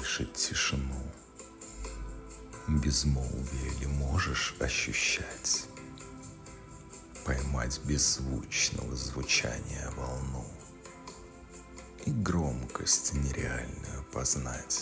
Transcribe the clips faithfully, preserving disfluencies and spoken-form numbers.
слышать тишину? Безмолвие ли можешь ощущать? Поймать беззвучного звучания волну и громкость нереальную познать?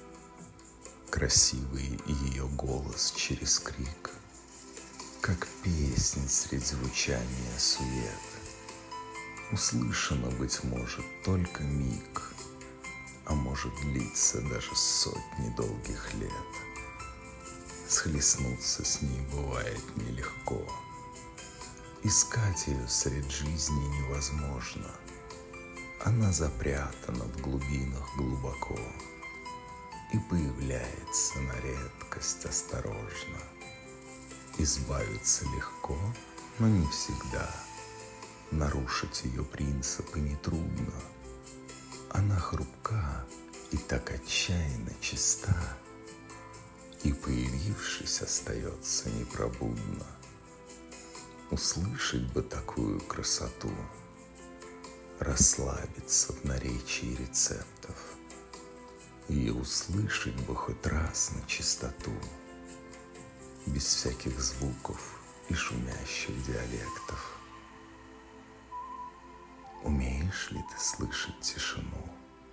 Красивый ее голос через крик, как песнь средь звучания сует, услышано, быть может, только миг, а может длиться даже сотни долгих лет. Схлестнуться с ней бывает нелегко, искать ее средь жизни невозможно. Она запрятана в глубинах глубоко и появляется на редкость осторожно. Избавиться легко, но не всегда. Нарушить ее принципы нетрудно. Она хрупка и так отчаянно чиста, и, появившись, остается непробудно. Услышать бы такую красоту, расслабиться в наречии рецептов, и услышать бы хоть раз на чистоту, без всяких звуков и шумящих диалектов. Умеешь ли ты слышать тишину?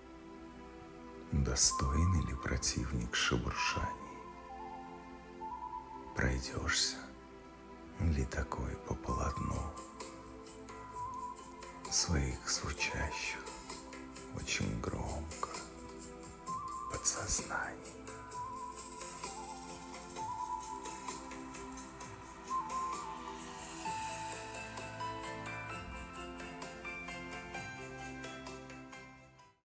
Достойный ли противник шебуршаний? Пройдешься ли такой по полотну своих звучащих очень громко подсознаний?